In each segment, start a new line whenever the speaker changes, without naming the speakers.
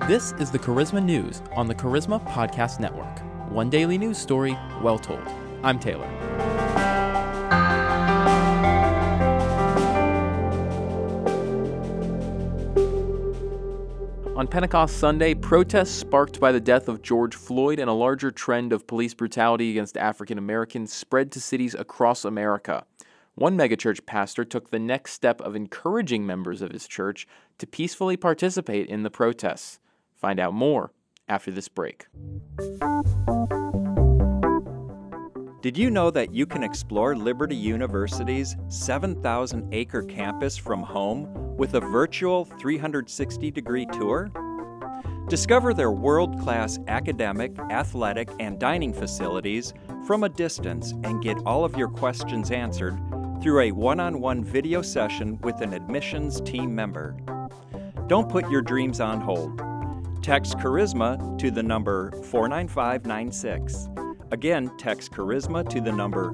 This is the Charisma News on the Charisma Podcast Network. One daily news story, well told. I'm Taylor. On Pentecost Sunday, protests sparked by the death of George Floyd and a larger trend of police brutality against African Americans spread to cities across America. One megachurch pastor took the next step of encouraging members of his church to peacefully participate in the protests. Find out more after this break.
Did you know that you can explore Liberty University's 7,000-acre campus from home with a virtual 360-degree tour? Discover their world-class academic, athletic, and dining facilities from a distance and get all of your questions answered through a one-on-one video session with an admissions team member. Don't put your dreams on hold. Text Charisma to the number 49596. Again, text Charisma to the number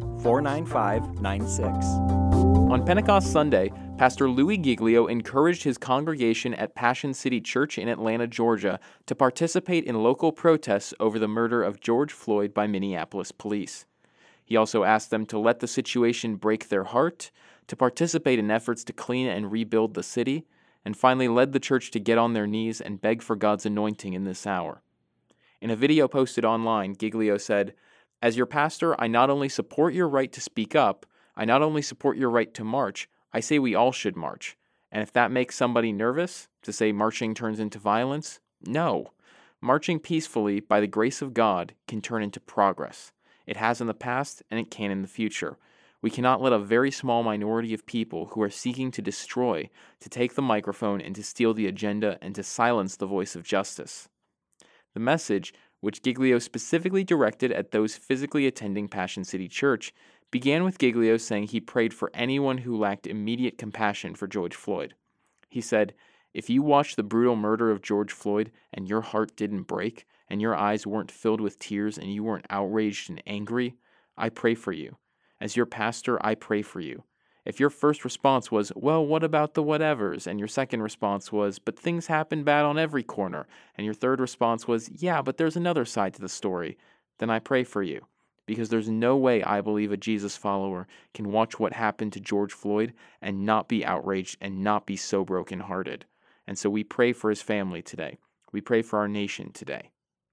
49596.
On Pentecost Sunday, Pastor Louis Giglio encouraged his congregation at Passion City Church in Atlanta, Georgia, to participate in local protests over the murder of George Floyd by Minneapolis police. He also asked them to let the situation break their heart, to participate in efforts to clean and rebuild the city, and finally led the church to get on their knees and beg for God's anointing in this hour. In a video posted online, Giglio said, "As your pastor, I not only support your right to speak up, I not only support your right to march, I say we all should march. And if that makes somebody nervous, to say marching turns into violence, no. Marching peacefully, by the grace of God, can turn into progress. It has in the past, and it can in the future. We cannot let a very small minority of people who are seeking to destroy, to take the microphone and to steal the agenda and to silence the voice of justice." The message, which Giglio specifically directed at those physically attending Passion City Church, began with Giglio saying he prayed for anyone who lacked immediate compassion for George Floyd. He said, "If you watched the brutal murder of George Floyd and your heart didn't break, and your eyes weren't filled with tears and you weren't outraged and angry, I pray for you. As your pastor, I pray for you. If your first response was, well, what about the whatevers? And your second response was, but things happen bad on every corner. And your third response was, yeah, but there's another side to the story. Then I pray for you. Because there's no way I believe a Jesus follower can watch what happened to George Floyd and not be outraged and not be so brokenhearted. And so we pray for his family today. We pray for our nation today."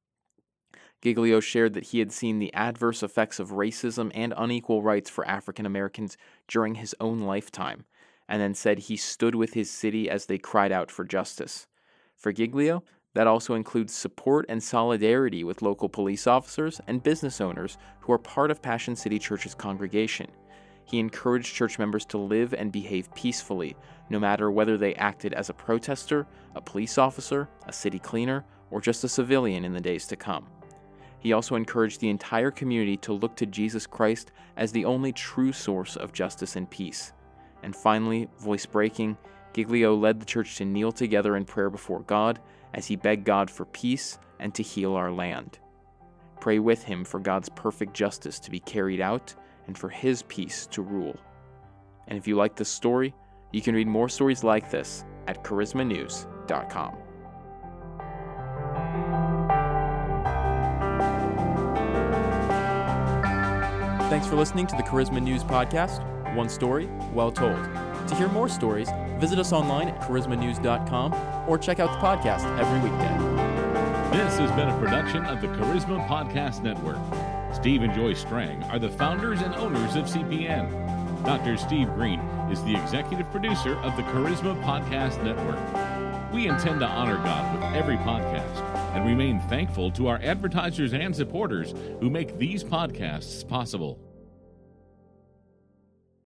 Giglio shared that he had seen the adverse effects of racism and unequal rights for African Americans during his own lifetime, and then said he stood with his city as they cried out for justice. For Giglio, that also includes support and solidarity with local police officers and business owners who are part of Passion City Church's congregation. He encouraged church members to live and behave peacefully, no matter whether they acted as a protester, a police officer, a city cleaner, or just a civilian in the days to come. He also encouraged the entire community to look to Jesus Christ as the only true source of justice and peace. And finally, voice breaking, Giglio led the church to kneel together in prayer before God as he begged God for peace and to heal our land. Pray with him for God's perfect justice to be carried out and for his peace to rule. And if you like this story, you can read more stories like this at charismanews.com. Thanks for listening to the Charisma News Podcast. One story, well told. To hear more stories, visit us online at charismanews.com or check out the podcast every weekday.
This has been a production of the Charisma Podcast Network. Steve and Joyce Strang are the founders and owners of CPN. Dr. Steve Green is the executive producer of the Charisma Podcast Network. We intend to honor God with every podcast and remain thankful to our advertisers and supporters who make these podcasts possible.